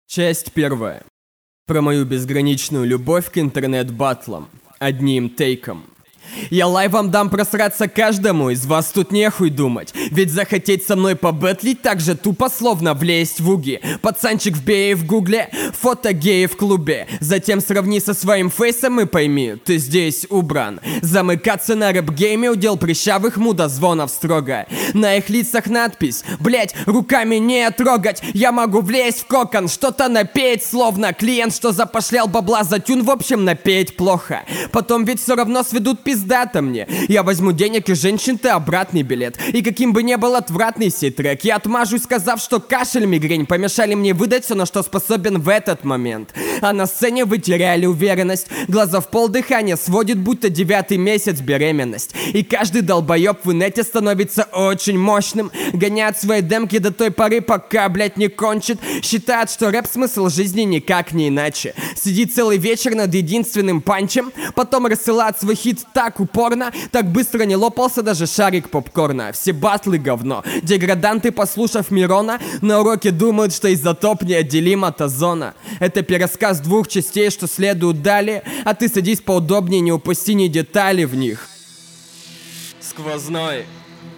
Часть первая. Про мою безграничную любовь к интернет-баттлам. Одним тейком. Я лайвом дам просраться каждому, из вас тут нехуй думать. Ведь захотеть со мной побэтлить так же тупо, словно влезть в уги. Пацанчик вбей в гугле, фото геи в клубе. Затем сравни со своим фейсом и пойми, ты здесь убран. Замыкаться на рэп-гейме удел прыщавых мудозвонов строго. На их лицах надпись, блять, руками не трогать. Я могу влезть в кокон, что-то напеть, словно клиент, что запошлял бабла за тюн, в общем напеть плохо. Потом ведь все равно сведут пиздато мне. Я возьму денег и женщин-то обратный билет. И каким бы ни был отвратный сей трек, я отмажусь, сказав, что кашель, мигрень помешали мне выдать все, на что способен в этот момент. А на сцене вы теряли уверенность. Глаза в пол, дыхание сводит, будто 9-й месяц беременность. И каждый долбоеб в инете становится очень мощным. Гоняет свои демки до той поры, пока, блять, не кончит. Считает, что рэп смысл жизни никак не иначе. Сидит целый вечер над единственным панчем, потом рассылает свой хит так упорно, так быстро не лопался даже шарик попкорна. Все батлы говно. Деграданты, послушав Мирона, на уроке думают, что изотоп неотделим от озона. Это пересказ двух частей, что следуют далее, а ты садись поудобнее, не упусти ни детали в них. Сквозной.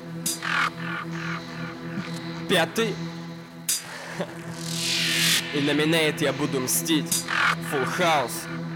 Пятый. И на Минейт я буду мстить. Full House.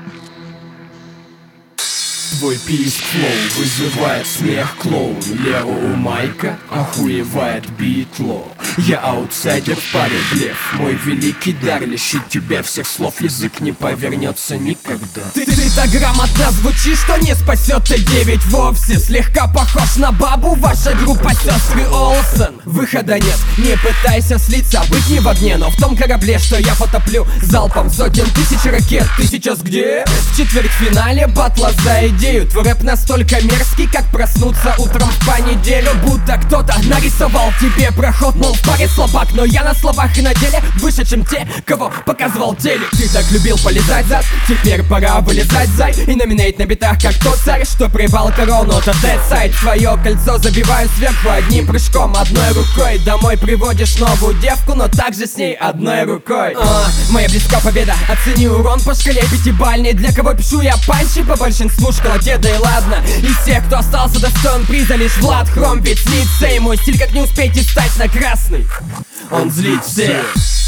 Твой писк флоу вызывает смех клоун. Лео у майка охуевает битло. Я аутсайдер в паре блеф. Мой великий дар лишить тебя всех слов. Язык не повернется никогда. Ты так грамотно звучишь, что не спасет Т9 вовсе. Слегка похож на бабу, ваша группа сестры Олсен. Выхода нет, не пытайся слиться, быть не в огне, но в том корабле, что я потоплю залпом сотен тысяч ракет. Ты сейчас где? В четвертьфинале батла за идею. Твой рэп настолько мерзкий, как проснуться утром в понеделю. Будто кто-то нарисовал тебе проход, мол, в паре слабак. Но я на словах и на деле выше, чем те, кого показывал телек. Ты так любил полезать зад, теперь пора вылезать, зай. И номинейт на битах, как тот царь, что проебал корону. Это дэдсайд, твое кольцо забиваю сверху одним прыжком. Одной рукой домой приводишь новую девку, но также с ней одной рукой. Моя близка победа, оцени урон по шкале пятибалльной. Для кого пишу я панчи, по большинству школоте, да и ладно. Из тех, кто остался достоин приза, лишь Влад Хром ведь снится. И мой стиль, как не успейте стать на красный, он злит всех.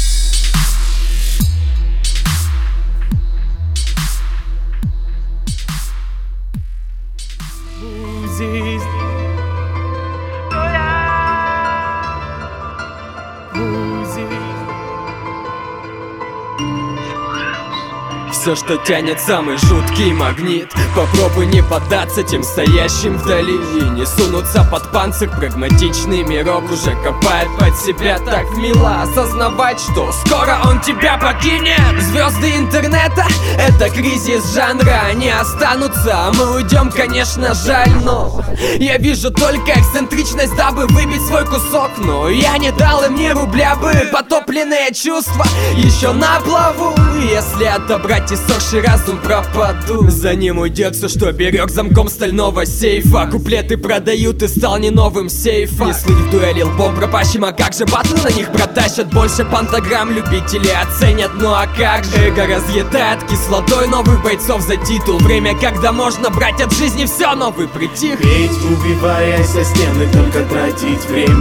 Все, что тянет самый жуткий магнит. Попробуй не поддаться тем стоящим вдали и не сунуться под панцирь. Прагматичный мирок уже копает под себя. Так мило осознавать, что скоро он тебя покинет. Звезды интернета — это кризис жанра. Они останутся, а мы уйдем, конечно, жаль. Но я вижу только эксцентричность, дабы выбить свой кусок. Но я не дал им ни рубля бы. Потопленные чувства еще на плаву. Если отобрать иссохший разум, пропаду. За ним уйдет все, что берег замком стального сейфа. Куплеты продают и стал не новым сейфом. Не слыть в дуэли лбом пропащим, а как же батлы на них протащат? Больше пантограмм любители оценят, ну а как же? Эго разъедает кислотой новых бойцов за титул. Время, когда можно брать от жизни все, но вы притих. Ведь убиваясь о стены, только тратить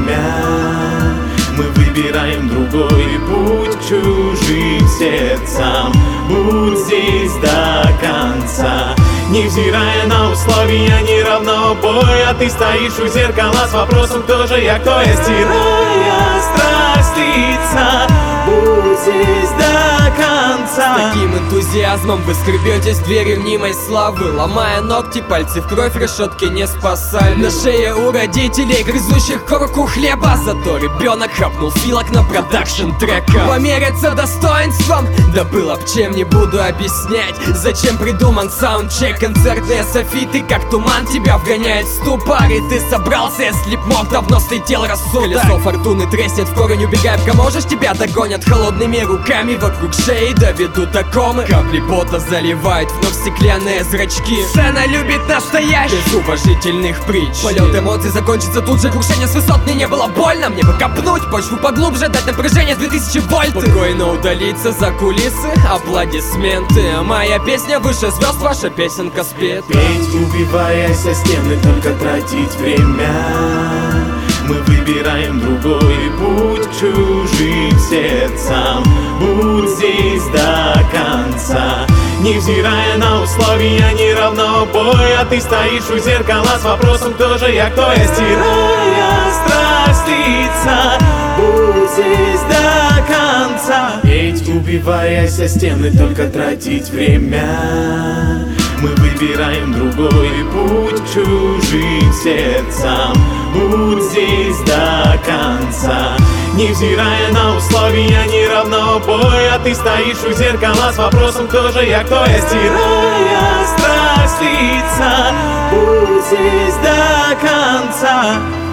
время. Мы выбираем другой путь к чужим сердцам. Будь здесь до конца, невзирая на условия неравного боя. Ты стоишь у зеркала с вопросом, кто же я, кто я. Стирая страсть лица, будь здесь до конца. С таким энтузиазмом вы скребетесь в двери мнимой славы, ломая ногти, пальцы в кровь, решетки не спасали. На шее у родителей, грызущих корку хлеба. Зато ребенок хапнул филок на продакшн трека. Помериться достоинством, да было б чем, не буду объяснять. Зачем придуман саундчек, концертные софиты, как туман тебя вгоняет в ступор. И ты собрался, если б мог, давно слетел рассудок. Колесо фортуны треснет в корень, убегай, пока можешь, тебя догонят холодными руками вокруг шеи, доведут катакомбы. Капли пота заливают вновь стеклянные зрачки. Сцена любит настоящий, без уважительных притч. Полет эмоций закончится тут же, крушение с высот. Мне не было больно, мне бы копнуть почву поглубже, дать напряжение 2000 вольт. Спокойно удалиться за кулисы, аплодисменты. Моя песня выше звезд, ваша песенка спет. Петь, убиваясь о стены, только тратить время. Мы выбираем другой путь к чужим сердцам. Будь здесь до конца, невзирая на условия неравного боя. Ты стоишь у зеркала с вопросом, кто же я, кто я, стирая страсть лица. Будь здесь до конца. Петь, убиваясь о стены, только тратить время. Мы выбираем другой путь к чужим сердцам. Будь здесь до конца, невзирая на условия неравного боя. Ты стоишь у зеркала с вопросом, кто же я, кто я, стирая страсть лица. Будь здесь до конца.